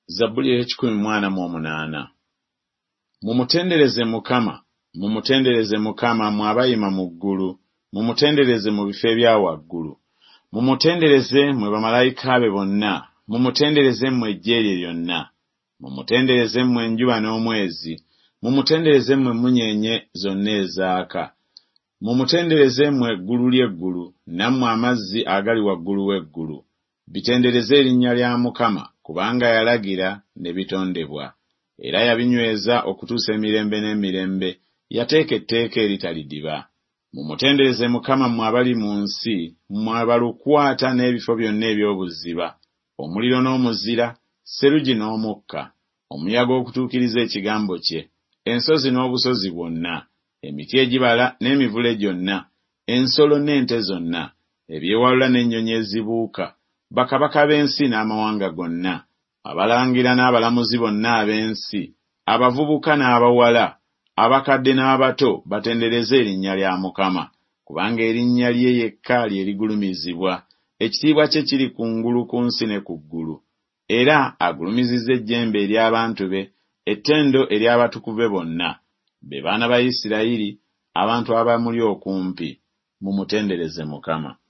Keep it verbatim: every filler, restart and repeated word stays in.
Zabbuli ekikumi mu ana mu omunaana. Mumutendereze Mukama, mumutendereze Mukama mmwe abayima mu ggulu, mumutendereze mu bifo ebya waggulu. Mumutendereze mmwe bamalayika be bonna, mumutendereze mmwe eggye lye lyonna. Mumutendereze mmwe enjuba n'omwezi, mumutendereze mmwe munyenye zonna ezaaka. Mumutendereze mmwe eggulu ly'eggulu, nammwe amazzi agali waggulu w'eggulu. Bitendereze erinnya lya Mukama, kubanga yalagira ne bitondebwa, era yabinyweza okutuusa emirembe n'emirembe, yateeka etteeka eritalidiba. Mumutendereze Mukama mmwe abali mu nsi, mmwe abalukwata n'ebifo byonna eby'obuziba, omuliro n'omuzira, serugi n'omukka, omuyaga okutuukiriza ekigambo kye, ensozi n'obusozi bwonna, emiti egibala n'emivule gyonna, ensolo n'ente zonna, ebyewalula n'ennyonyi ezibuuka, bakabaka b'ensi n'amawanga gonna, abalangira n'abalamuzi bonna ab'ensi, abavubuka n'abawala, abakadde n'abato batendereze erinnya lya Mukama, kubanga erinnya lye yekka lye ligulumizibwa, ekitiibwa kye kiri kungulu ku nsi ne ku ggulu. Era agulumizizza ejjembe ery'abantu be, ettendo ery'abatukuvu be bonna, be baana ba Isirayiri, abantu abamuli okumpi. Mumutendereze Mukama.